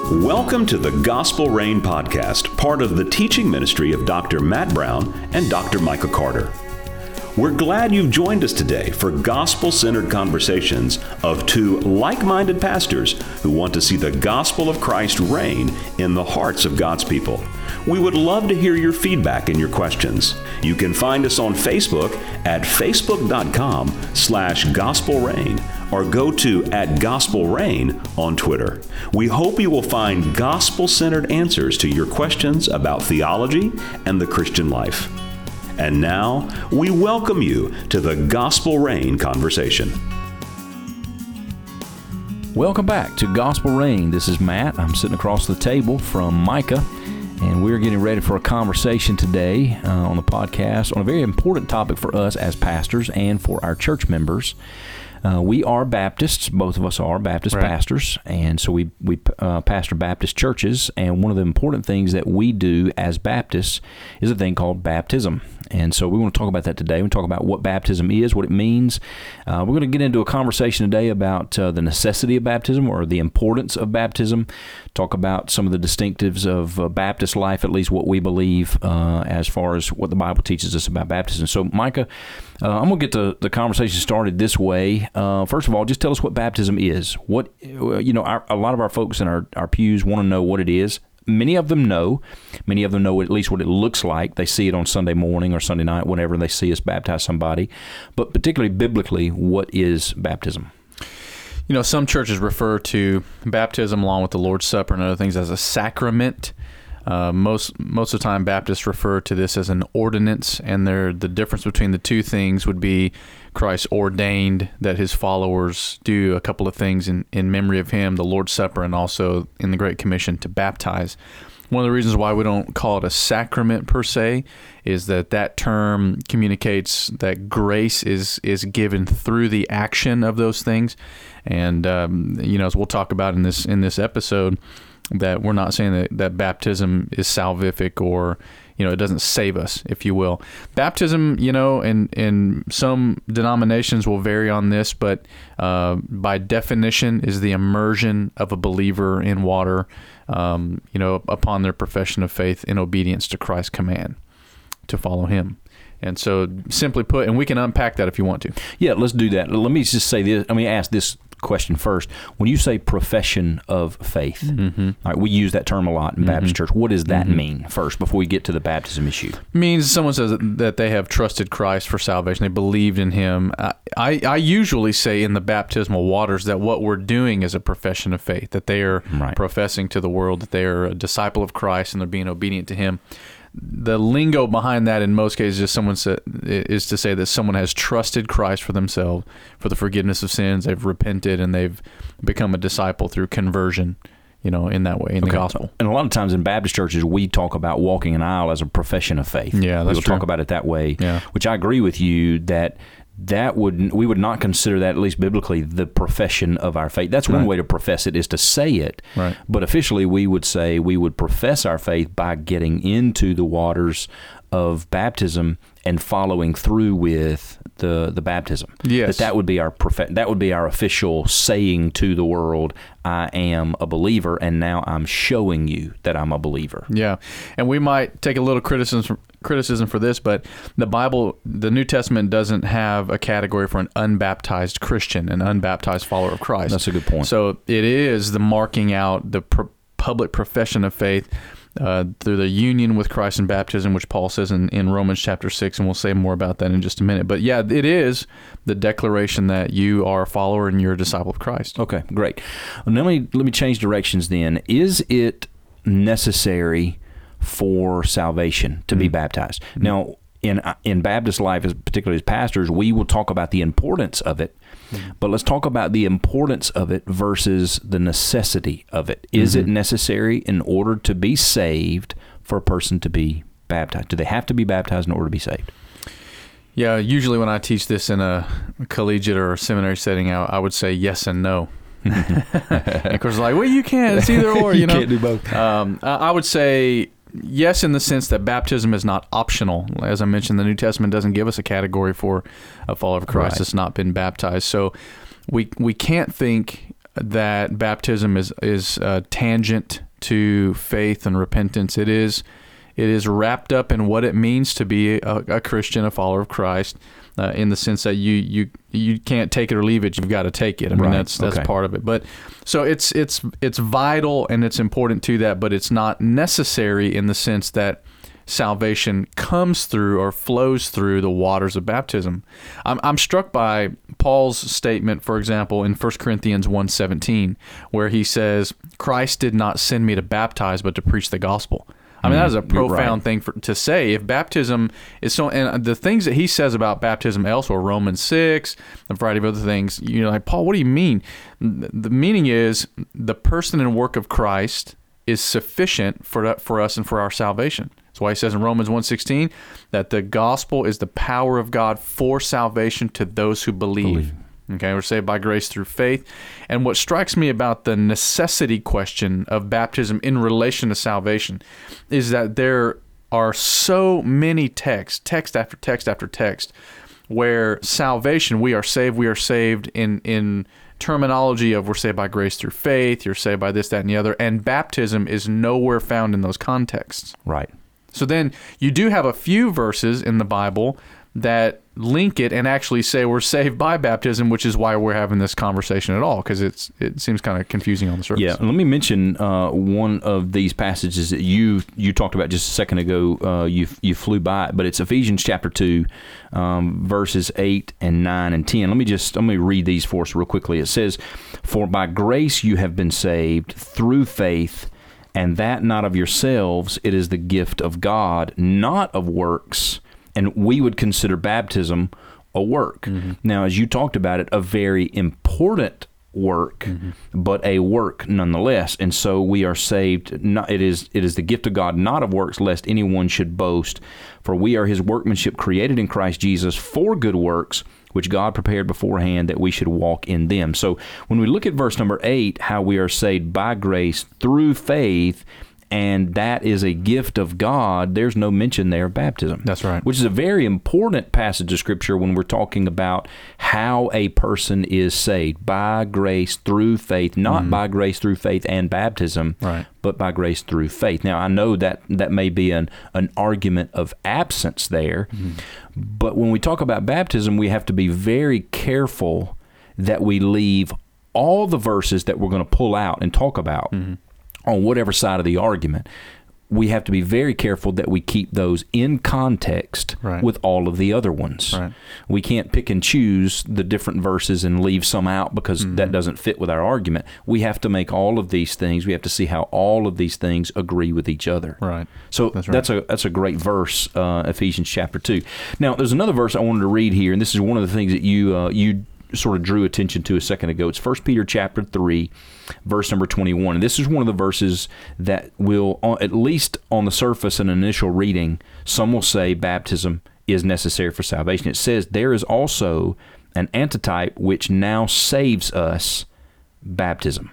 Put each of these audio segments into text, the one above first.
Welcome to the Gospel Rain Podcast, part of the teaching ministry of Dr. Matt Brown and Dr. Micah Carter. We're glad you've joined us today for gospel-centered conversations of two like-minded pastors who want to see the gospel of Christ reign in the hearts of God's people. We would love to hear your feedback and your questions. You can find us on Facebook at facebook.com/gospelrain or go to @gospelrain on Twitter. We hope you will find gospel-centered answers to your questions about theology and the Christian life. And now, we welcome you to the Gospel Rain conversation. Welcome back to Gospel Rain. This is Matt. I'm sitting across the table from Micah, and we're getting ready for a conversation today on the podcast on a very important topic for us as pastors and for our church members. We are Baptists. Both of us are Baptist pastors, and so we pastor Baptist churches, and one of the important things that we do as Baptists is a thing called baptism. And so we want to talk about that today. We talk about what baptism is, what it means. We're going to get into a conversation today about the necessity of baptism or the importance of baptism, talk about some of the distinctives of Baptist life, at least what we believe as far as what the Bible teaches us about baptism. So, Micah, I'm going to get the conversation started this way. First of all, just tell us what baptism is. What a lot of our folks in our pews want to know what it is. Many of them know. Many of them know at least what it looks like. They see it on Sunday morning or Sunday night whenever they see us baptize somebody. But particularly biblically, what is baptism? You know, some churches refer to baptism along with the Lord's Supper and other things as a sacrament. Most of the time, Baptists refer to this as an ordinance, and the difference between the two things would be Christ ordained that his followers do a couple of things in memory of him, the Lord's Supper, and also in the Great Commission to baptize. One of the reasons why we don't call it a sacrament per se is that term communicates that grace is given through the action of those things. And, as we'll talk about in this episode, that we're not saying that baptism is salvific or, it doesn't save us, if you will. Baptism, in some denominations will vary on this, but by definition is the immersion of a believer in water, upon their profession of faith in obedience to Christ's command to follow him. And so simply put, and we can unpack that if you want to. Yeah, let's do that. Let me just say this. Let me ask this question first. When you say profession of faith, all right, we use that term a lot in Baptist church. What does that mean first before we get to the baptism issue? It means someone says that they have trusted Christ for salvation. They believed in him. I usually say in the baptismal waters that what we're doing is a profession of faith, that they are professing to the world that they are a disciple of Christ and they're being obedient to him. The lingo behind that in most cases is to say that someone has trusted Christ for themselves, for the forgiveness of sins. They've repented and they've become a disciple through conversion, in that way, in the gospel. And a lot of times in Baptist churches, we talk about walking an aisle as a profession of faith. Yeah, that's true. Talk about it that way, which I agree with you that we would not consider that, at least biblically, the profession of our faith. That's one way to profess it, is to say it. Right. But officially, we would say we would profess our faith by getting into the waters of baptism and following through with the baptism. Yes. That would be our official saying to the world, I am a believer, and now I'm showing you that I'm a believer. Yeah, and we might take a little criticism for this, but the Bible, the New Testament doesn't have a category for an unbaptized Christian, an unbaptized follower of Christ. That's a good point. So it is the marking out, the public profession of faith through the union with Christ in baptism, which Paul says in Romans chapter 6, and we'll say more about that in just a minute. But yeah, it is the declaration that you are a follower and you're a disciple of Christ. Okay, great. Well, let me change directions then. Is it necessary for salvation to be baptized? Now, in Baptist life, particularly as pastors, we will talk about the importance of it, but let's talk about the importance of it versus the necessity of it. Is it necessary in order to be saved for a person to be baptized? Do they have to be baptized in order to be saved? Yeah, usually when I teach this in a collegiate or a seminary setting, I would say yes and no. And of course, like, well, you can't. It's either or. You can't do both. I would say yes, in the sense that baptism is not optional. As I mentioned, the New Testament doesn't give us a category for a follower of Christ that's not been baptized. So we can't think that baptism is tangent to faith and repentance. It is wrapped up in what it means to be a Christian, a follower of Christ, in the sense that you can't take it or leave it. You've got to take it. I mean, that's part of it. But so it's vital and it's important to that, but it's not necessary in the sense that salvation comes through or flows through the waters of baptism. I'm struck by Paul's statement, for example, in 1 Corinthians 1:17, where he says, "Christ did not send me to baptize, but to preach the gospel." I mean, that is a profound thing to say. If baptism is so, and the things that he says about baptism elsewhere, Romans 6, a variety of other things, like, Paul, what do you mean? The meaning is the person and work of Christ is sufficient for us and for our salvation. That's why he says in Romans 1:16 that the gospel is the power of God for salvation to those who believe. Okay, we're saved by grace through faith. And what strikes me about the necessity question of baptism in relation to salvation is that there are so many text after text after text, where salvation, we are saved in terminology of we're saved by grace through faith, you're saved by this, that, and the other, and baptism is nowhere found in those contexts. Right. So then you do have a few verses in the Bible that link it and actually say we're saved by baptism, which is why we're having this conversation at all, because it seems kind of confusing on the surface. Yeah, let me mention one of these passages that you talked about just a second ago. You flew by it, but it's Ephesians chapter 2, verses 8 and 9 and 10. Let me read these for us real quickly. It says, "For by grace you have been saved through faith, and that not of yourselves, it is the gift of God, not of works." And we would consider baptism a work. Mm-hmm. Now, as you talked about it, a very important work, but a work nonetheless. And so we are saved. It is the gift of God, not of works, lest anyone should boast. For we are his workmanship, created in Christ Jesus for good works, which God prepared beforehand that we should walk in them. So when we look at verse number 8, how we are saved by grace through faith, and that is a gift of God, there's no mention there of baptism. That's right. Which is a very important passage of Scripture when we're talking about how a person is saved. By grace through faith, not by grace through faith and baptism, right, but by grace through faith. Now, I know that may be an argument of absence there, but when we talk about baptism, we have to be very careful that we leave all the verses that we're going to pull out and talk about on whatever side of the argument. We have to be very careful that we keep those in context with all of the other ones. Right. We can't pick and choose the different verses and leave some out because that doesn't fit with our argument. We have to make all of these things, we have to see how all of these things agree with each other. Right. So that's a great verse, Ephesians chapter 2. Now, there's another verse I wanted to read here, and this is one of the things that you sort of drew attention to a second ago. It's 1 Peter chapter 3, verse number 21. And this is one of the verses that will, at least on the surface, an initial reading, some will say baptism is necessary for salvation. It says, "There is also an antitype which now saves us, baptism."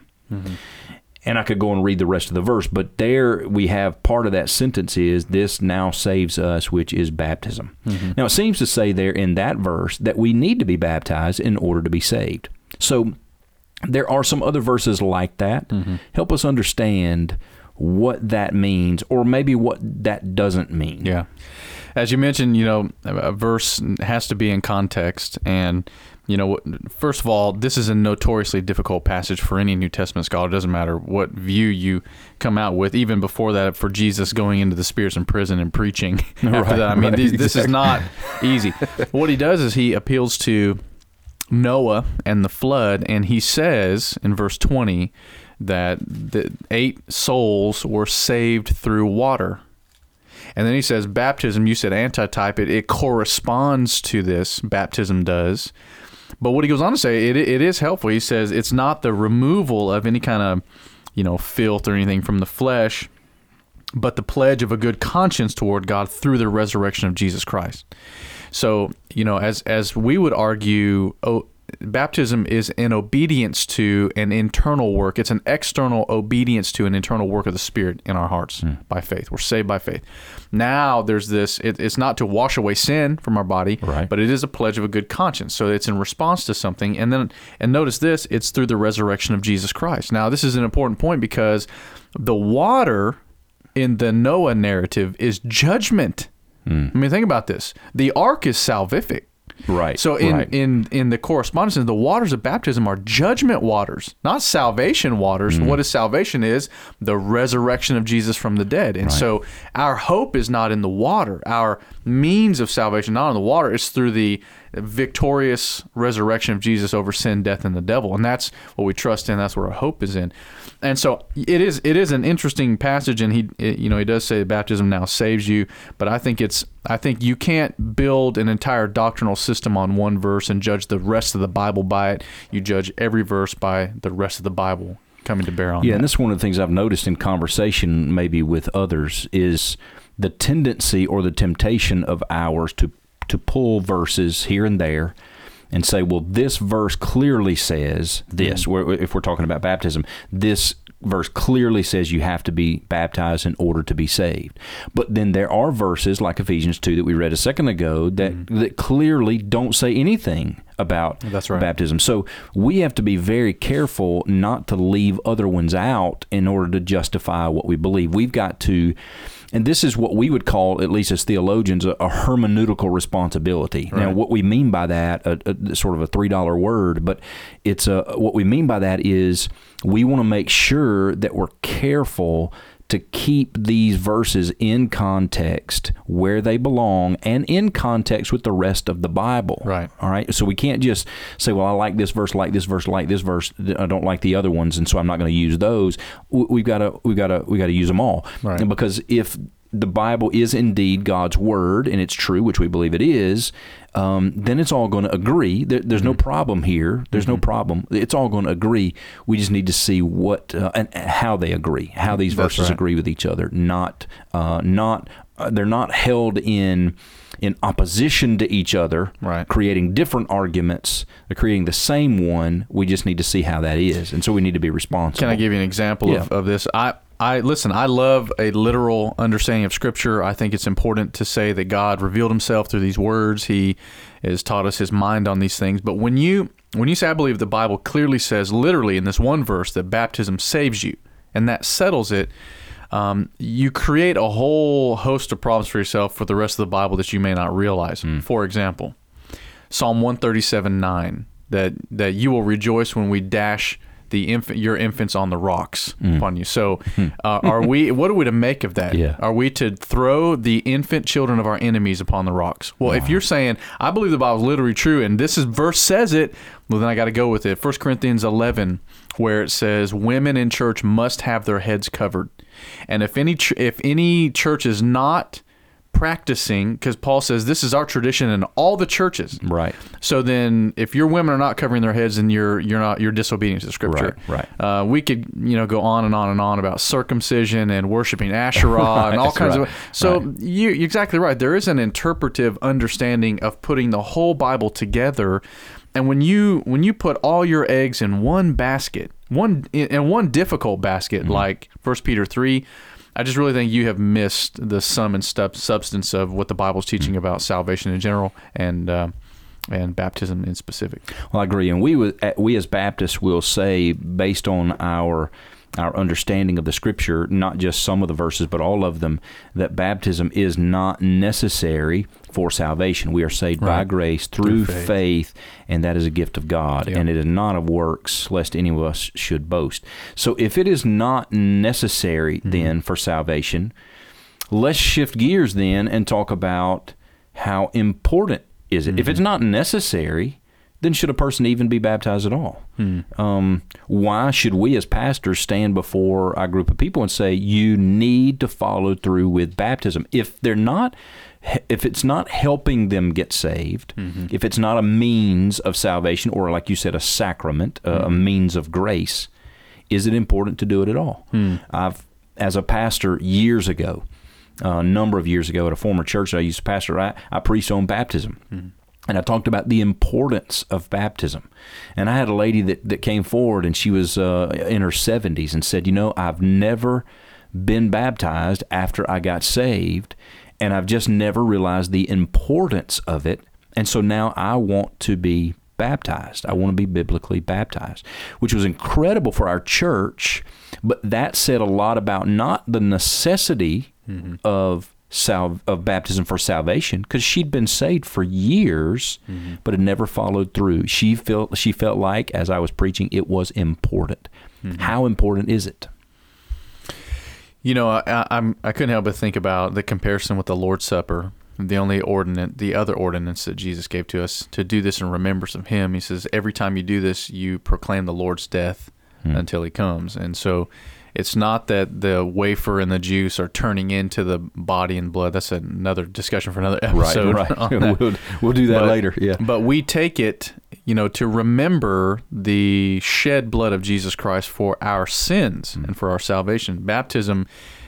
And I could go and read the rest of the verse, but there we have part of that sentence is, "This now saves us, which is baptism." Now, it seems to say there in that verse that we need to be baptized in order to be saved. So there are some other verses like that. Help us understand what that means, or maybe what that doesn't mean. Yeah. As you mentioned, a verse has to be in context, and first of all, this is a notoriously difficult passage for any New Testament scholar. It doesn't matter what view you come out with. Even before that, for Jesus going into the spirits in prison and preaching after that. I mean, this is not easy. What he does is he appeals to Noah and the flood, and he says in verse 20 that the 8 souls were saved through water. And then he says baptism, you said antitype, it corresponds to this, baptism does. But what he goes on to say, it is helpful. He says it's not the removal of any kind of, filth or anything from the flesh, but the pledge of a good conscience toward God through the resurrection of Jesus Christ. So, as we would argue, baptism is an obedience to an internal work. It's an external obedience to an internal work of the Spirit in our hearts by faith. We're saved by faith. Now there's this, it's not to wash away sin from our body, Right. but it is a pledge of a good conscience. So it's in response to something. And notice this, it's through the resurrection of Jesus Christ. Now this is an important point because the water in the Noah narrative is judgment. I mean, think about this. The ark is salvific. Right. So in the correspondence, the waters of baptism are judgment waters, not salvation waters. What is salvation is the resurrection of Jesus from the dead. And so our hope is not in the water. Our means of salvation, not in the water, is through the victorious resurrection of Jesus over sin, death, and the devil. And that's what we trust in. That's where our hope is in. And so it is an interesting passage. And he does say baptism now saves you. But I think you can't build an entire doctrinal system on one verse and judge the rest of the Bible by it. You judge every verse by the rest of the Bible coming to bear on that. And that's one of the things I've noticed in conversation maybe with others is the tendency or the temptation of ours to pull verses here and there and say, well, this verse clearly says this. If we're talking about baptism, this verse clearly says you have to be baptized in order to be saved. But then there are verses like Ephesians 2 that we read a second ago that clearly don't say anything about baptism. So we have to be very careful not to leave other ones out in order to justify what we believe. We've got to, and this is what we would call, at least as theologians, a hermeneutical responsibility. Right. Now, what we mean by that, sort of a $3 word, but it's what we mean by that is we want to make sure that we're careful to keep these verses in context where they belong and in context with the rest of the Bible. Right. All right. So we can't just say, well, I like this verse, like this verse, like this verse. I don't like the other ones, and so I'm not going to use those. We've got to use them all. Right. And because if the Bible is indeed God's word, and it's true, which we believe it is, then it's all going to agree. There's no problem here. There's no problem. It's all going to agree. We just need to see what and how they agree, how these verses agree with each other. They're not held in opposition to each other, creating different arguments. They're creating the same one. We just need to see how that is, and so we need to be responsible. Can I give you an example of this? I love a literal understanding of Scripture. I think it's important to say that God revealed himself through these words. He has taught us his mind on these things. But when you say, I believe the Bible clearly says, literally in this one verse, that baptism saves you, and that settles it, you create a whole host of problems for yourself for the rest of the Bible that you may not realize. For example, Psalm 137:9, that you will rejoice when we dash your infants on the rocks upon you. So what are we to make of that? Yeah. Are we to throw the infant children of our enemies upon the rocks? Well, if you're saying, I believe the Bible is literally true, and this verse says it, well, then I got to go with it. 1 Corinthians 11, where it says, women in church must have their heads covered. And if any church is not practicing, because Paul says this is our tradition in all the churches. Right. So then, if your women are not covering their heads, then you're disobedient to the Scripture. Right. We could go on and on and on about circumcision and worshiping Asherah and all kinds of. So you're exactly right. There is an interpretive understanding of putting the whole Bible together, and when you put all your eggs in one basket, one difficult basket, like 1 Peter 3. I just really think you have missed the sum and substance of what the Bible's teaching about salvation in general and baptism in specific. Well, I agree, and we as Baptists will say, based on our understanding of the Scripture, not just some of the verses, but all of them, that baptism is not necessary for salvation. We are saved by grace through faith, and that is a gift of God, and it is not of works, lest any of us should boast. So if it is not necessary then for salvation, let's shift gears then and talk about how important is it. If it's not necessary, then should a person even be baptized at all? Why should we as pastors stand before our group of people and say, you need to follow through with baptism? If it's not helping them get saved, if it's not a means of salvation, or like you said, a sacrament, a means of grace, is it important to do it at all? As a pastor years ago, a number of years ago at a former church that I used to pastor, I preached on baptism. And I talked about the importance of baptism. And I had a lady that came forward, and she was in her 70s and said, I've never been baptized after I got saved, and I've just never realized the importance of it. And so now I want to be baptized. I want to be biblically baptized, which was incredible for our church. But that said a lot about not the necessity of baptism for salvation, because she'd been saved for years, but had never followed through. She felt like, as I was preaching, it was important. How important is it? I couldn't help but think about the comparison with the Lord's Supper. The other ordinance that Jesus gave to us, to do this in remembrance of Him. He says, every time you do this, you proclaim the Lord's death until He comes. And so it's not that the wafer and the juice are turning into the body and blood. That's another discussion for another episode. Right. We'll do that later. Yeah. But we take it, to remember the shed blood of Jesus Christ for our sins and for our salvation. Baptism,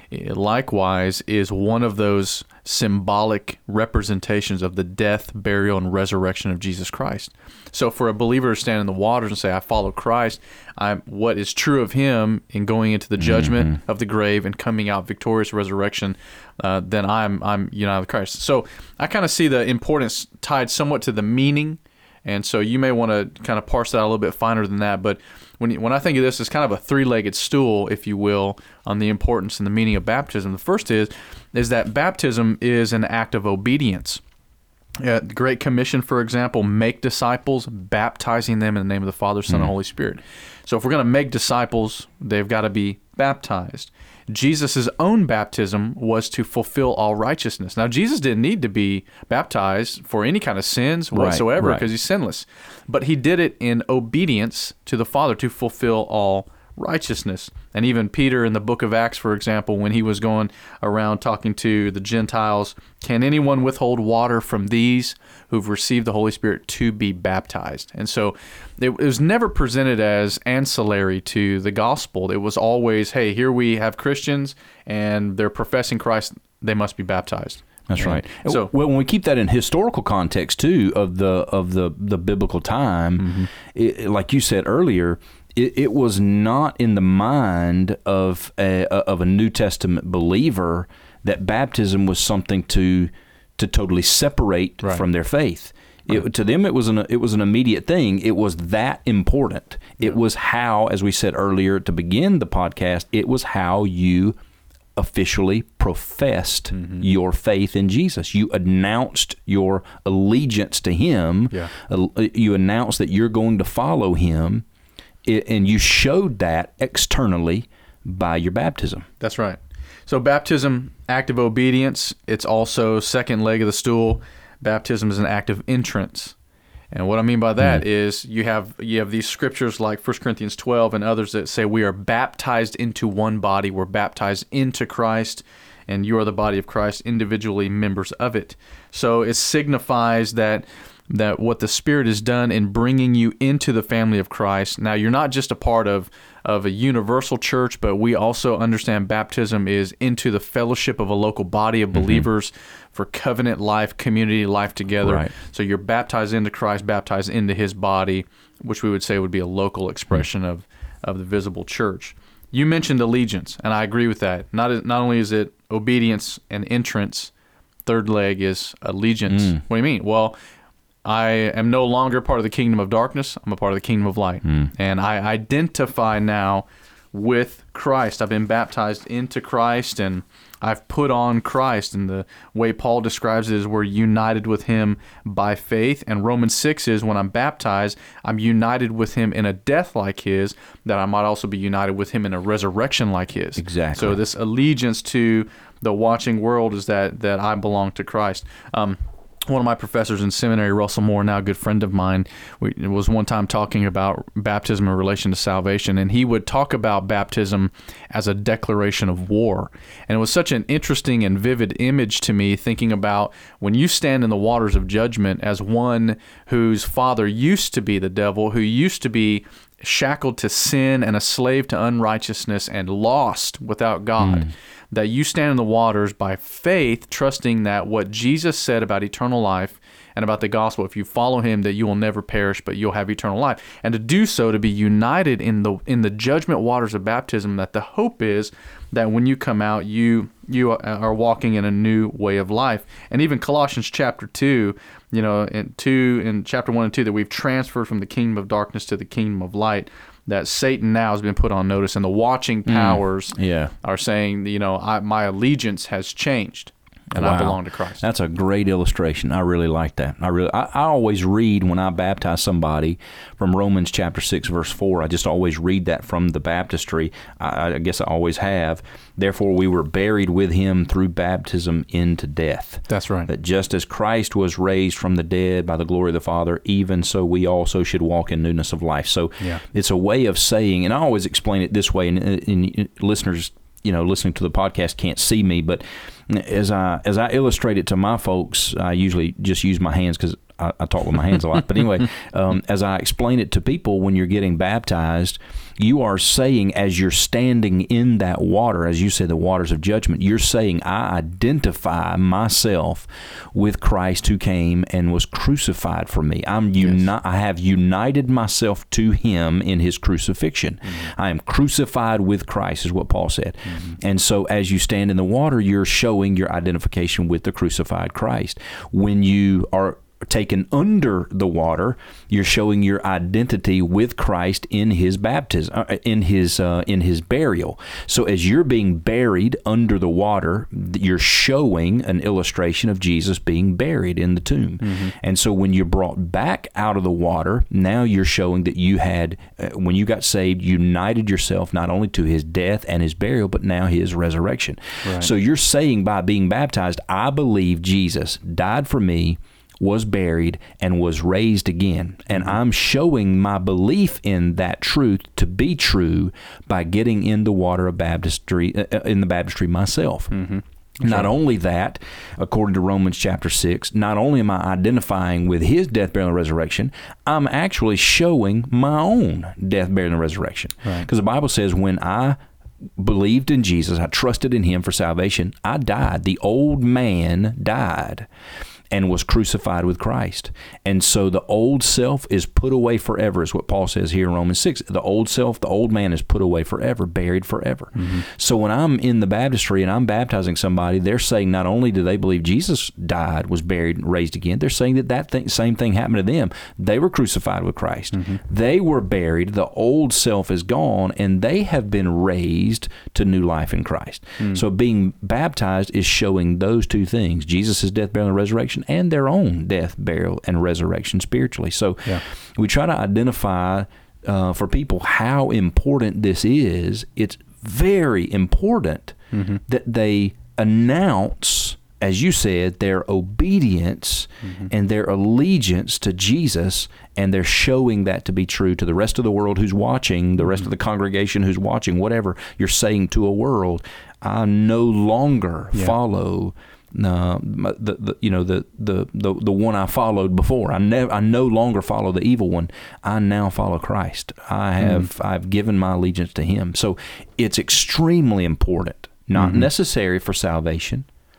likewise, is one of those symbolic representations of the death, burial, and resurrection of Jesus Christ. So for a believer to stand in the waters and say, I follow Christ, what is true of Him in going into the judgment of the grave and coming out victorious resurrection, then I'm united with Christ. So I kind of see the importance tied somewhat to the meaning, and so you may want to kind of parse that a little bit finer than that. But when I think of this as kind of a three-legged stool, if you will, on the importance and the meaning of baptism, the first is that baptism is an act of obedience. The Great Commission, for example, make disciples, baptizing them in the name of the Father, Son, and Holy Spirit. So if we're going to make disciples, they've got to be baptized. Jesus' own baptism was to fulfill all righteousness. Now, Jesus didn't need to be baptized for any kind of sins whatsoever because He's sinless. But He did it in obedience to the Father to fulfill all righteousness. And even Peter in the book of Acts, for example, when he was going around talking to the Gentiles, can anyone withhold water from these who've received the Holy Spirit to be baptized? And so it was never presented as ancillary to the gospel. It was always, hey, here we have Christians and they're professing Christ, they must be baptized. That's right. So, well, when we keep that in historical context too of the biblical time, like you said earlier, it was not in the mind of a New Testament believer that baptism was something to totally separate from their faith. To them, it was an immediate thing. It was that important. It was how, as we said earlier to begin the podcast, it was how you officially professed your faith in Jesus. You announced your allegiance to Him. Yeah. You announced that you're going to follow Him. And you showed that externally by your baptism. That's right. So baptism, act of obedience. It's also second leg of the stool. Baptism is an act of entrance. And what I mean by that is you have these scriptures like 1 Corinthians 12 and others that say we are baptized into one body. We're baptized into Christ, and you are the body of Christ, individually members of it. So it signifies that what the Spirit has done in bringing you into the family of Christ. Now, you're not just a part of a universal church, but we also understand baptism is into the fellowship of a local body of believers for covenant life, community life together. Right. So you're baptized into Christ, baptized into His body, which we would say would be a local expression of the visible church. You mentioned allegiance, and I agree with that. Not only is it obedience and entrance, third leg is allegiance. What do you mean? Well, I am no longer part of the kingdom of darkness. I'm a part of the kingdom of light. And I identify now with Christ. I've been baptized into Christ, and I've put on Christ. And the way Paul describes it is we're united with Him by faith. And Romans 6 is when I'm baptized, I'm united with Him in a death like His, that I might also be united with Him in a resurrection like His. Exactly. So this allegiance to the watching world is that I belong to Christ. One of my professors in seminary, Russell Moore, now a good friend of mine, was one time talking about baptism in relation to salvation, and he would talk about baptism as a declaration of war. And it was such an interesting and vivid image to me, thinking about when you stand in the waters of judgment as one whose father used to be the devil, who used to be shackled to sin and a slave to unrighteousness and lost without God. That you stand in the waters by faith, trusting that what Jesus said about eternal life and about the gospel, if you follow him, that you will never perish, but you'll have eternal life. And to do so, to be united in the judgment waters of baptism, that the hope is that when you come out, you are walking in a new way of life. And even Colossians chapter 2, in chapter 1 and 2, that we've transferred from the kingdom of darkness to the kingdom of light, that Satan now has been put on notice, and the watching powers are saying, my allegiance has changed, and I belong to Christ. That's a great illustration. I really like that. I always read when I baptize somebody from Romans chapter 6, verse 4. I just always read that from the baptistry. I guess I always have. Therefore, we were buried with him through baptism into death. That's right. That just as Christ was raised from the dead by the glory of the Father, even so we also should walk in newness of life. So it's a way of saying, and I always explain it this way, and listeners, listening to the podcast can't see me, but as I illustrate it to my folks, I usually just use my hands because I talk with my hands a lot. But anyway, as I explain it to people, when you're getting baptized, you are saying, as you're standing in that water, as you said, the waters of judgment, you're saying, I identify myself with Christ who came and was crucified for me. I have united myself to him in his crucifixion. Mm-hmm. I am crucified with Christ, is what Paul said. Mm-hmm. And so as you stand in the water, you're showing your identification with the crucified Christ. When you are taken under the water, you're showing your identity with Christ in his baptism, in his burial. So as you're being buried under the water, you're showing an illustration of Jesus being buried in the tomb. Mm-hmm. And so when you're brought back out of the water, now you're showing that you had, when you got saved, united yourself not only to his death and his burial, but now his resurrection. Right. So you're saying, by being baptized, I believe Jesus died for me, was buried, and was raised again. And I'm showing my belief in that truth to be true by getting in the water of baptistry, myself. Mm-hmm. Not only that, according to Romans chapter 6, not only am I identifying with his death, burial, and resurrection, I'm actually showing my own death, burial, and resurrection. Because the Bible says, when I believed in Jesus, I trusted in him for salvation, I died. The old man died and was crucified with Christ. And so the old self is put away forever, is what Paul says here in Romans 6. The old self, the old man, is put away forever, buried forever. Mm-hmm. So when I'm in the baptistry and I'm baptizing somebody, they're saying not only do they believe Jesus died, was buried, and raised again, they're saying that same thing happened to them. They were crucified with Christ. Mm-hmm. They were buried. The old self is gone, and they have been raised to new life in Christ. Mm-hmm. So being baptized is showing those two things, Jesus' death, burial, and resurrection, and their own death, burial, and resurrection spiritually. So we try to identify for people how important this is. It's very important that they announce, as you said, their obedience and their allegiance to Jesus, and they're showing that to be true to the rest of the world who's watching, the rest of the congregation who's watching, whatever you're saying to a world. I no longer follow the one I followed before. I no longer follow the evil one. I now follow Christ. I've given my allegiance to him. So it's extremely important, not necessary for salvation,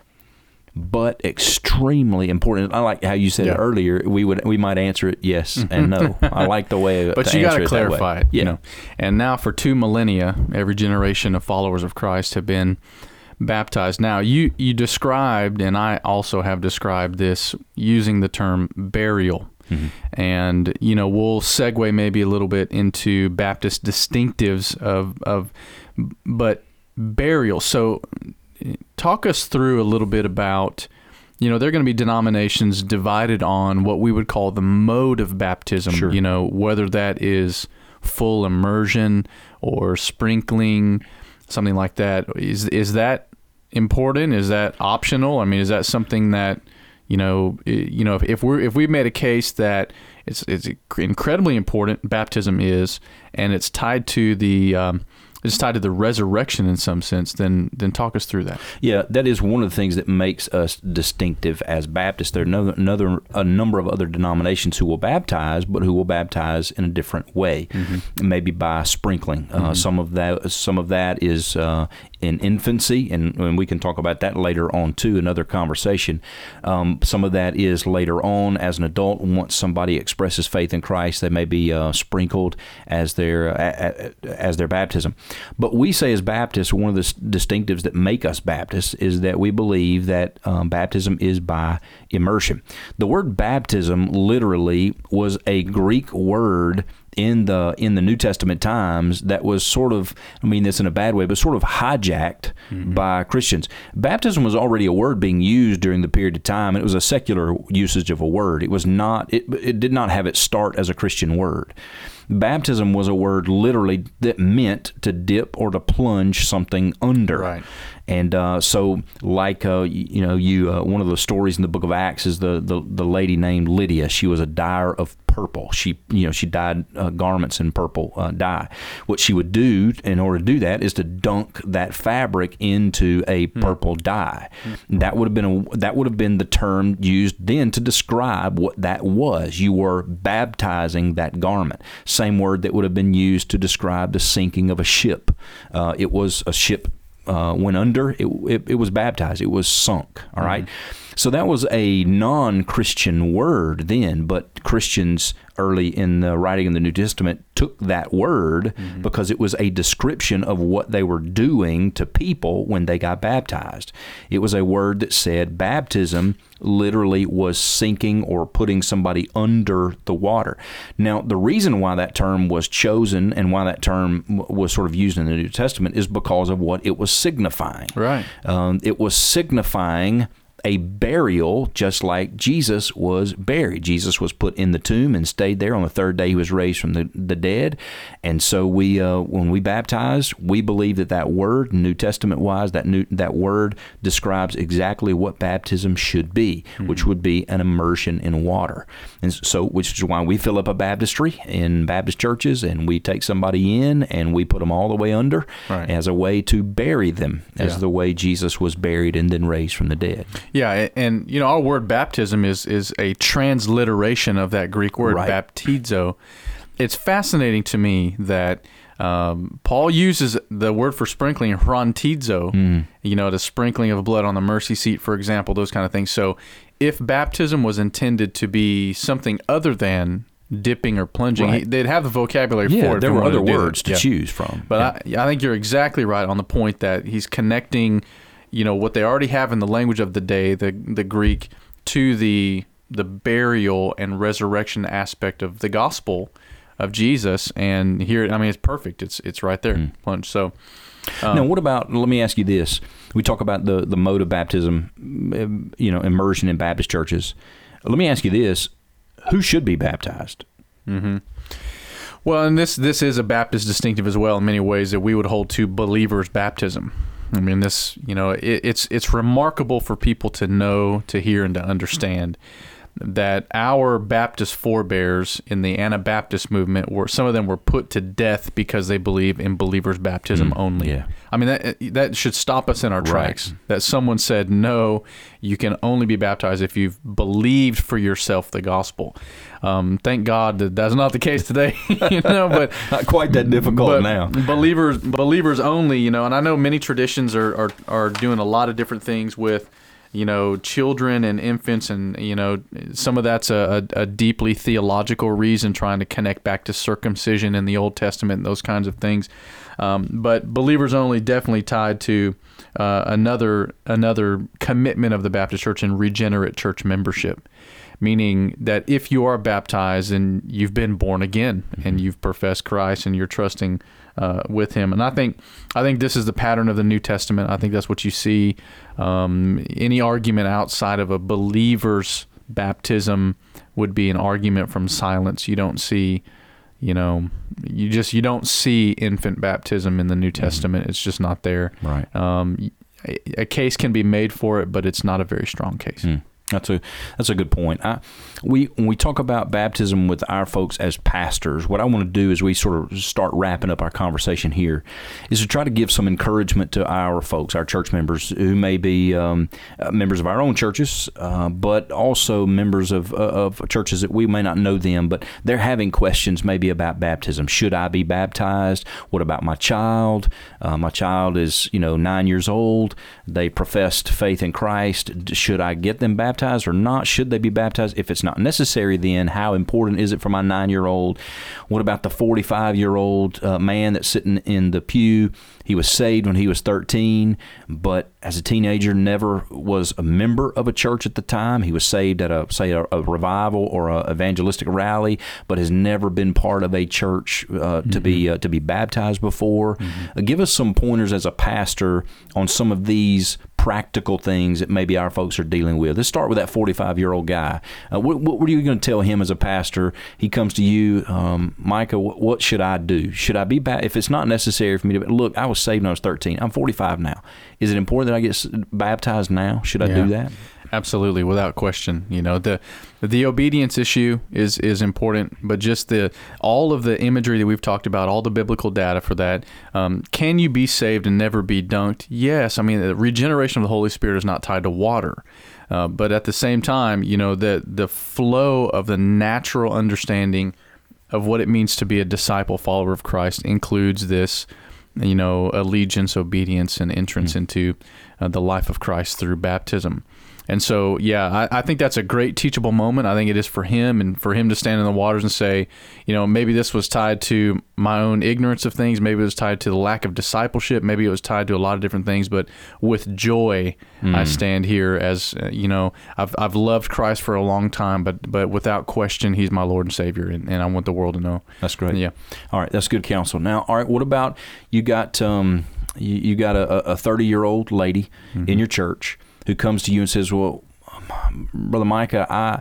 but extremely important. I like how you said it earlier. We might answer it yes and no. I like the way. But you got to clarify it. And now for 2 millennia, every generation of followers of Christ have been baptized. Now, you described, and I also have described this using the term burial. Mm-hmm. And, we'll segue maybe a little bit into Baptist distinctives but burial. So talk us through a little bit about, there are going to be denominations divided on what we would call the mode of baptism, whether that is full immersion or sprinkling, something like that. Is that important? Is that optional? I mean, is that something that, if we've made a case that it's incredibly important, baptism is, and it's tied to the resurrection in some sense, then talk us through that. Yeah, that is one of the things that makes us distinctive as Baptists. There are a number of other denominations who will baptize, but who will baptize in a different way, maybe by sprinkling. Some of that is in infancy, and we can talk about that later on too, another conversation. Some of that is later on as an adult. Once somebody expresses faith in Christ, they may be sprinkled as their baptism. But we say as Baptists, one of the distinctives that make us Baptists is that we believe that baptism is by immersion. The word baptism literally was a Greek word in the New Testament times that was sort of, I mean this in a bad way, but sort of hijacked by Christians. Baptism was already a word being used during the period of time, and it was a secular usage of a word. It was not, it did not have its start as a Christian word. Baptism was a word literally that meant to dip or to plunge something under. Right. And so, like one of the stories in the book of Acts is the lady named Lydia. She was a dyer of purple. She dyed garments in purple dye. What she would do in order to do that is to dunk that fabric into a purple dye. That would have been the term used then to describe what that was. You were baptizing that garment. Same word that would have been used to describe the sinking of a ship. It was a ship went under, it was baptized, it was sunk, all right? So that was a non-Christian word then, but Christians early in the writing of the New Testament took that word because it was a description of what they were doing to people when they got baptized. It was a word that said baptism literally was sinking or putting somebody under the water. Now, the reason why that term was chosen and why that term was sort of used in the New Testament is because of what it was signifying. Right. It was signifying a burial, just like Jesus was buried. Jesus was put in the tomb and stayed there. On the third day, he was raised from the dead. And so we, when we baptize, we believe that word, New Testament-wise, that word describes exactly what baptism should be, which would be an immersion in water. And so, which is why we fill up a baptistry in Baptist churches, and we take somebody in and we put them all the way under as a way to bury them, as the way Jesus was buried and then raised from the dead. Yeah, and our word baptism is a transliteration of that Greek word baptizo. It's fascinating to me that Paul uses the word for sprinkling, hrontizo, the sprinkling of blood on the mercy seat, for example, those kind of things. So if baptism was intended to be something other than dipping or plunging, they'd have the vocabulary for it. There were other words to choose from. But I think you're exactly right on the point that he's connecting what they already have in the language of the day, the Greek, to the burial and resurrection aspect of the gospel of Jesus. And here, it's perfect. It's right there. Plunge. So now, what about, let me ask you this. We talk about the mode of baptism, immersion in Baptist churches. Let me ask you this. Who should be baptized? Well, and this is a Baptist distinctive as well in many ways, that we would hold to believers' baptism. This, it's remarkable for people to know, to hear, and to understand that our Baptist forebears in the Anabaptist movement, some of them were put to death because they believe in believers' baptism only. Yeah. That should stop us in our tracks. That someone said, no, you can only be baptized if you've believed for yourself the gospel. Thank God that that's not the case today, but not quite that difficult now. Believers only, and I know many traditions are doing a lot of different things with children and infants, and some of that's a deeply theological reason, trying to connect back to circumcision in the Old Testament and those kinds of things. But believers only definitely tied to another commitment of the Baptist Church in regenerate church membership, meaning that if you are baptized and you've been born again and you've professed Christ and you're trusting with Him. And I think this is the pattern of the New Testament. I think that's what you see. Any argument outside of a believer's baptism would be an argument from silence. You don't see, you don't see infant baptism in the New Testament. It's just not there. Right. A case can be made for it, but it's not a very strong case. That's a good point. When we talk about baptism with our folks as pastors, what I want to do is we sort of start wrapping up our conversation here is to try to give some encouragement to our folks, our church members who may be members of our own churches, but also members of churches that we may not know them, but they're having questions maybe about baptism. Should I be baptized? What about my child? My child is 9 years old. They professed faith in Christ. Should I get them baptized or not? Should they be baptized? If it's not necessary, then how important is it for my 9-year-old? What about the 45-year-old man that's sitting in the pew? He was saved when he was 13, but as a teenager never was a member of a church at the time. He was saved at a revival or a evangelistic rally, but has never been part of a church to be baptized before. Give us some pointers as a pastor on some of these practical things that maybe our folks are dealing with. Let's start with that 45-year-old guy. What are you going to tell him as a pastor? He comes to you, Micah, what should I do? Should I be if it's not necessary for me to, look, I was saved when I was 13. I'm 45 now. Is it important that I get baptized now? Should I do that? Absolutely, without question. The obedience issue is important, but just all of the imagery that we've talked about, all the biblical data for that. Can you be saved and never be dunked? Yes. I mean, the regeneration of the Holy Spirit is not tied to water. But at the same time, the flow of the natural understanding of what it means to be a disciple, follower of Christ includes this, allegiance, obedience, and entrance into the life of Christ through baptism. And so, I think that's a great teachable moment. I think it is for him, and for him to stand in the waters and say, maybe this was tied to my own ignorance of things. Maybe it was tied to the lack of discipleship. Maybe it was tied to a lot of different things. But with joy, I stand here as, I've loved Christ for a long time, but without question, he's my Lord and Savior, and I want the world to know. That's great. Yeah. All right, that's good counsel. Now, all right, what about you got a 30-year-old lady in your church who comes to you and says, well, Brother Micah,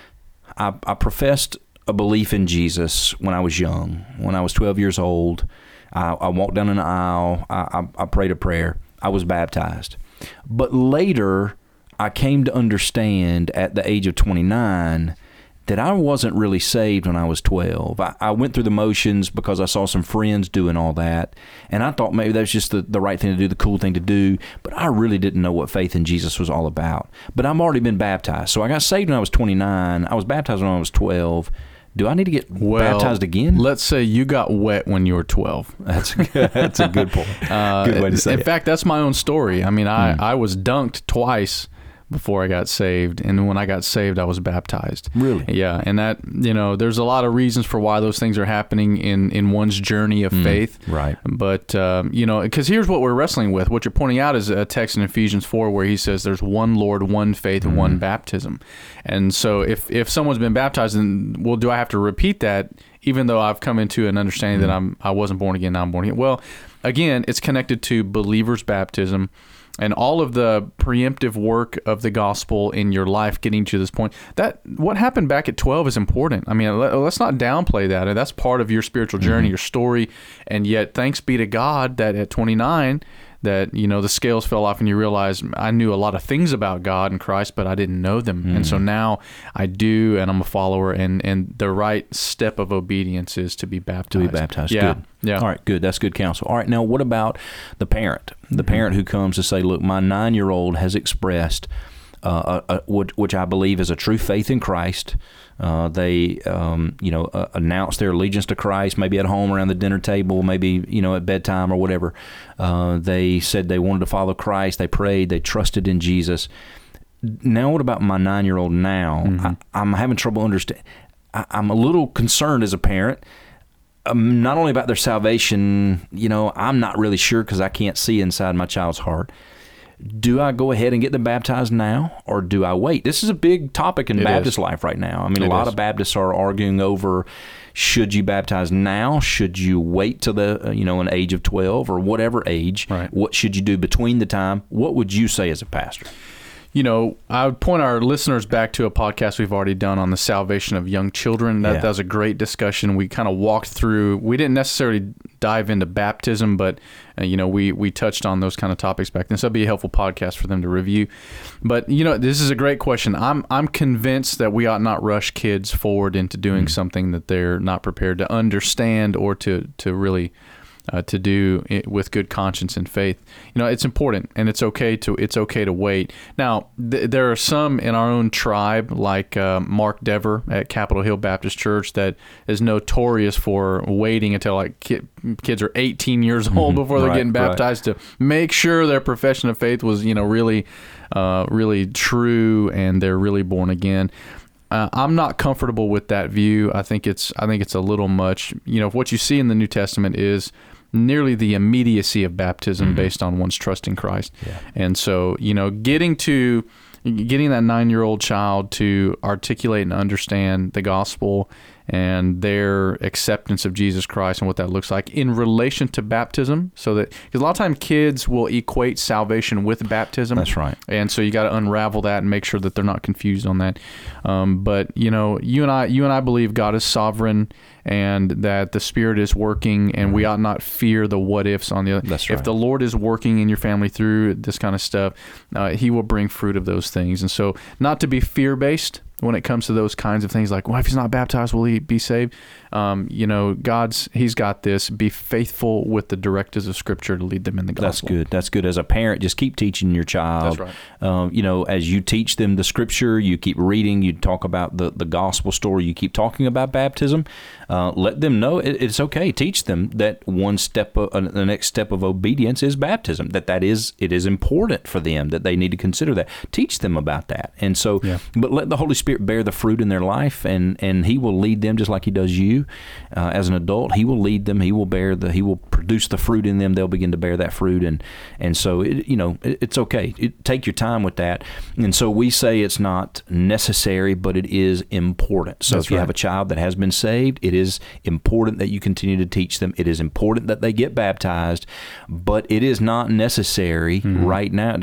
I professed a belief in Jesus when I was young. When I was 12 years old, I walked down an aisle, I prayed a prayer, I was baptized. But later, I came to understand at the age of 29 that I wasn't really saved when I was 12. I went through the motions because I saw some friends doing all that, and I thought maybe that's just the right thing to do, the cool thing to do, but I really didn't know what faith in Jesus was all about. But I've already been baptized. So I got saved when I was 29. I was baptized when I was 12. Do I need to get baptized again? Let's say you got wet when you were 12. That's a good point. Good way to say it. In fact, that's my own story. I mean, I was dunked twice before I got saved, and when I got saved, I was baptized. Really? Yeah, and that, there's a lot of reasons for why those things are happening in one's journey of faith. Right. But, because here's what we're wrestling with. What you're pointing out is a text in Ephesians 4 where he says there's one Lord, one faith, and one baptism. And so if someone's been baptized, then, well, do I have to repeat that even though I've come into an understanding that I wasn't born again, now I'm born again? Well, again, it's connected to believer's baptism and all of the preemptive work of the gospel in your life getting to this point. That what happened back at 12 is important. I mean, let's not downplay that. That's part of your spiritual journey, your story. And yet, thanks be to God that at 29, that, the scales fell off and you realize I knew a lot of things about God and Christ, but I didn't know them. And so now I do, and I'm a follower, and the right step of obedience is to be baptized. To be baptized. Yeah. Good. Yeah. All right, good. That's good counsel. All right, now what about the parent? The parent who comes to say, look, my 9-year-old has expressed which I believe is a true faith in Christ. They, announce their allegiance to Christ, maybe at home around the dinner table, maybe, at bedtime or whatever. They said they wanted to follow Christ. They prayed. They trusted in Jesus. Now, what about my 9-year-old now? I'm having trouble understanding. I'm a little concerned as a parent. Not only about their salvation, I'm not really sure because I can't see inside my child's heart. Do I go ahead and get them baptized now, or do I wait? This is a big topic in Baptist life right now. I mean, a lot of Baptists are arguing over, should you baptize now? Should you wait till an age of 12 or whatever age? Right. What should you do between the time? What would you say as a pastor? I would point our listeners back to a podcast we've already done on the salvation of young children. That was a great discussion. We kind of walked through, we didn't necessarily dive into baptism, but we touched on those kind of topics back then. So it'd be a helpful podcast for them to review. But this is a great question. I'm convinced that we ought not rush kids forward into doing something that they're not prepared to understand or to really to do it with good conscience and faith. It's important, and it's okay to wait. Now, there are some in our own tribe, like Mark Dever at Capitol Hill Baptist Church, that is notorious for waiting until kids are 18 years old before they're getting baptized to make sure their profession of faith was really true and they're really born again. I'm not comfortable with that view. I think it's a little much. What you see in the New Testament is nearly the immediacy of baptism based on one's trust in Christ. Yeah. And so, getting that 9-year-old child to articulate and understand the gospel and their acceptance of Jesus Christ and what that looks like in relation to baptism, so that, because a lot of times kids will equate salvation with baptism. That's right. And so you got to unravel that and make sure that they're not confused on that. But you and I believe God is sovereign and that the Spirit is working, and we ought not fear the what ifs on the other. That's right. If the Lord is working in your family through this kind of stuff, He will bring fruit of those things. And so, not to be fear-based when it comes to those kinds of things, like, well, if he's not baptized, will he be saved? He's got this. Be faithful with the directives of Scripture to lead them in the gospel. That's good. As a parent, just keep teaching your child. That's right. As you teach them the Scripture, you keep reading, you talk about the gospel story, you keep talking about baptism. Let them know it's okay. Teach them that the next step of obedience is baptism. It is important for them, that they need to consider that. Teach them about that. And so, but let the Holy Spirit bear the fruit in their life, and He will lead them just like He does you as an adult. He will lead them. He will produce the fruit in them. They'll begin to bear that fruit, and so it's okay. Take your time with that. And so we say it's not necessary, but it is important. So if you have a child that has been saved, it is important that you continue to teach them. It is important that they get baptized, but it is not necessary right now.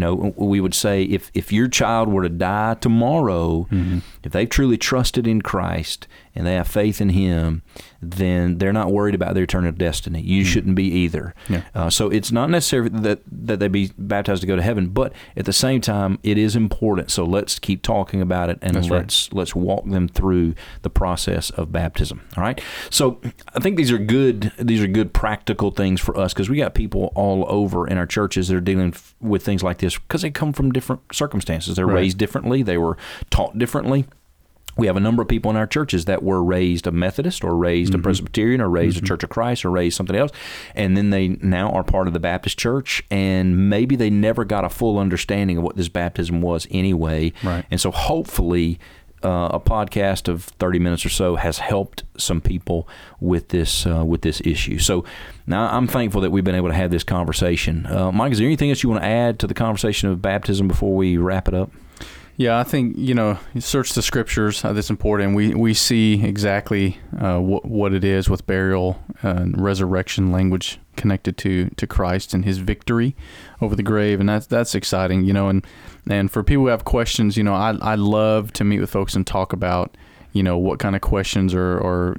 We would say if your child were to die tomorrow, if they've truly trusted in Christ and they have faith in Him, then they're not worried about their eternal destiny. You shouldn't be either. Yeah. So it's not necessary that they be baptized to go to heaven, but at the same time, it is important. So let's keep talking about it, and let's walk them through the process of baptism. All right. So I think these are good practical things for us, because we got people all over in our churches that are dealing with things like this because they come from different circumstances. They're raised differently. They were taught differently. We have a number of people in our churches that were raised a Methodist or raised a Presbyterian or raised a Church of Christ or raised something else, and then they now are part of the Baptist church, and maybe they never got a full understanding of what this baptism was anyway. Right. And so hopefully a podcast of 30 minutes or so has helped some people with this issue. So now I'm thankful that we've been able to have this conversation. Mike, is there anything else you want to add to the conversation of baptism before we wrap it up? Yeah, I think, search the Scriptures. That's important. We see exactly what it is with burial and resurrection language connected to Christ and His victory over the grave, and that's exciting. And for people who have questions, I love to meet with folks and talk about what kind of questions or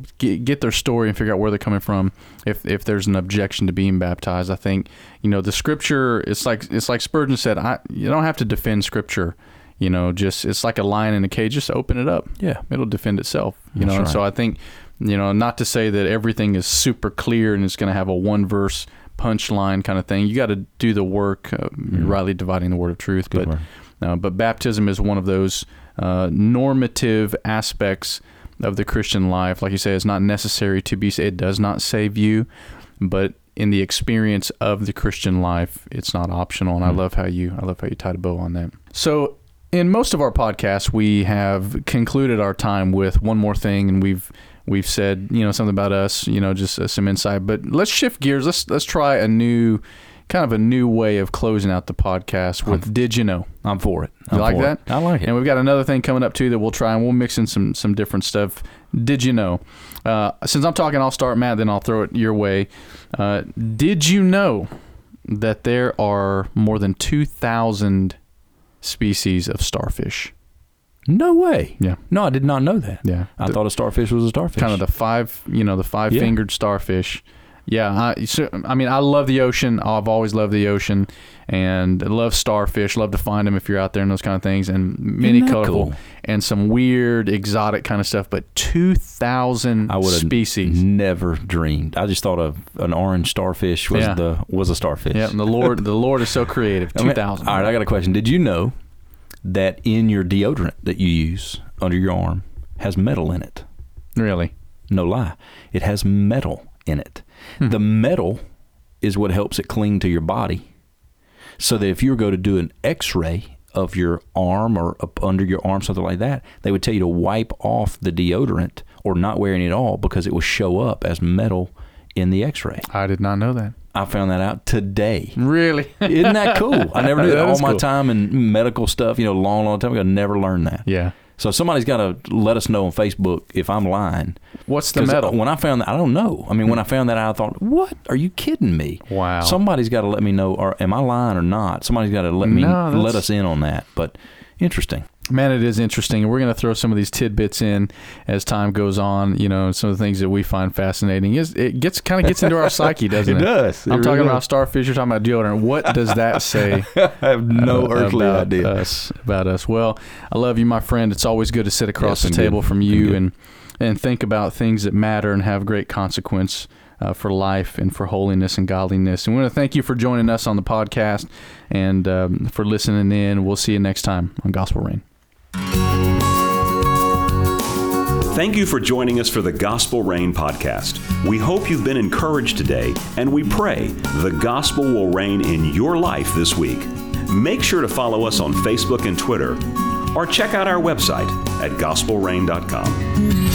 get their story and figure out where they're coming from. If there's an objection to being baptized, I think the Scripture. It's like Spurgeon said. You don't have to defend Scripture. It's like a lion in a cage. Just open it up. Yeah, it'll defend itself. That's right. So I think not to say that everything is super clear and it's going to have a one verse punchline kind of thing. You got to do the work, rightly dividing the word of truth. But baptism is one of those normative aspects of the Christian life. Like you say, it's not necessary to be saved. It does not save you, but in the experience of the Christian life, it's not optional. And I love how you tied a bow on that. So in most of our podcasts, we have concluded our time with one more thing, and we've said something about us, just some insight. But let's shift gears. Let's try a new way of closing out the podcast with Did You Know? I'm for it. You like that? I like it. And we've got another thing coming up too that we'll try, and we'll mix in some different stuff. Did you know? Since I'm talking, I'll start, Matt, then I'll throw it your way. Did you know that there are more than 2,000 species of starfish? No way. Yeah. No, I did not know that. Yeah. I thought a starfish was a starfish. Kind of the five-fingered starfish. Yeah, I love the ocean. I've always loved the ocean, and I love starfish. Love to find them if you're out there and those kind of things, and many colorful and some weird, exotic kind of stuff. But 2,000 species. Never dreamed. I just thought of an orange starfish was a starfish. Yeah, and the Lord is so creative. 2,000. All right, I got a question. Did you know that in your deodorant that you use under your arm has metal in it? Really? No lie. It has metal in it. The metal is what helps it cling to your body, so that if you were going to do an x-ray of your arm or up under your arm, something like that, they would tell you to wipe off the deodorant or not wear any at all, because it will show up as metal in the x-ray. I did not know that. I found that out today. Really? Isn't that cool? I never knew that. All my time in medical stuff, long time ago, I never learned that. Yeah. So somebody's got to let us know on Facebook if I'm lying. What's the metal? When I found that, I don't know. I mean, when I found that out, I thought, what? Are you kidding me? Wow. Somebody's got to let me know, or am I lying or not? Somebody's got to let us in on that. But interesting. Man, it is interesting. And we're going to throw some of these tidbits in as time goes on, some of the things that we find fascinating. It kind of gets into our psyche, doesn't it? It does. I'm talking about starfish. You're talking about deodorant. What does that say? I have no earthly idea. About us. Well, I love you, my friend. It's always good to sit across the table from you and think about things that matter and have great consequence for life and for holiness and godliness. And we want to thank you for joining us on the podcast and for listening in. We'll see you next time on Gospel Rain. Thank you for joining us for the Gospel Rain podcast. We hope you've been encouraged today, and we pray the gospel will reign in your life this week. Make sure to follow us on Facebook and Twitter, or check out our website at gospelrain.com.